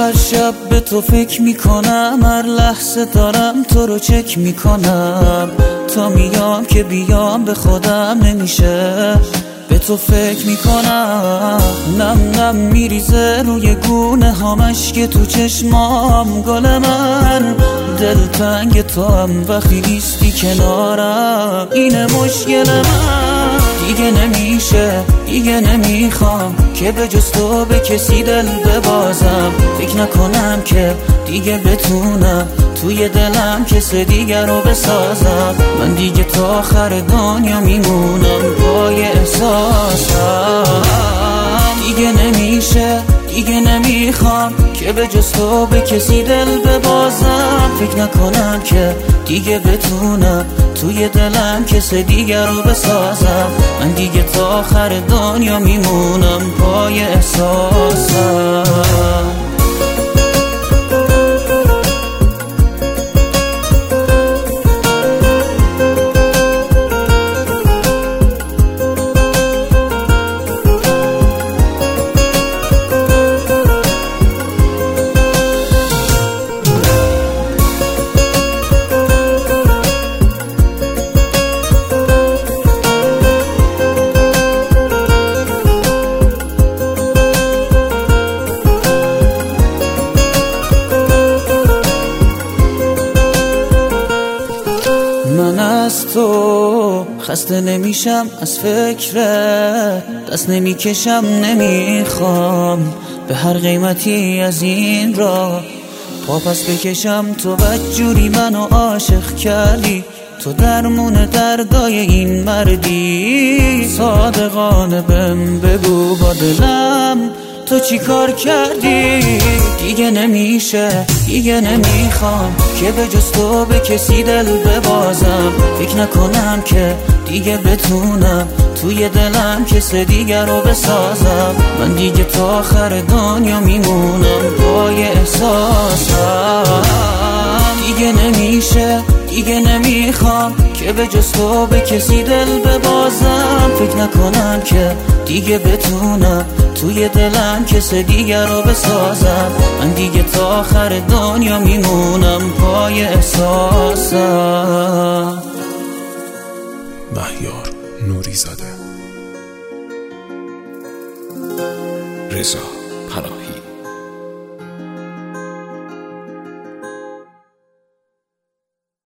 هر شب به تو فکر میکنم، هر لحظه دارم تو رو چک میکنم. تا میام که بیام به خودم نمیشه، به تو فکر میکنم. نم نم میریزه روی گونه هامش که تو چشمام. گل من دلتنگ تو هم وقتی نیستی کنارم. اینه مشکل من، دیگه نمیشه، دیگه نمیخوام که به جز تو به کسی دل ببازم. فکر نکنم که دیگه بتونم توی دلم کس دیگر رو بسازم. من دیگه تا آخر دنیا میمونم پای احساسم. دیگه نمیشه، دیگه نمیخوام که به جز تو به کسی دل ببازم. فکر نکنم که دیگه بتونم توی دلم کس دیگر رو بسازم. من دیگه تا آخر دنیا میمونم پای احساسم. من از تو خسته نمیشم، از فکرت دست نمیکشم. نمیخوام به هر قیمتی از این راه پا پس بکشم. تو بدجوری منو عاشق کردی، تو درمون دردای این مردی. صادقانه بهم بگو با دلم تو چی کار کردی؟ دیگه نمیشه، دیگه نمیخوام که به جز تو به کسی دل ببازم. فکر نکنم که دیگه بتونم توی دلم کس دیگر رو بسازم. من دیگه تا آخر دنیا میمونم پای احساسم. دیگه نمیشه، دیگه نمیخوام که به جز تو به کسی دل ببازم. فکر نکنم که دیگه بتونم توی دلم کس دیگر رو بسازم. من دیگه تا آخر دنیا میمونم پای احساسم. مهیار نوریزاده، رضا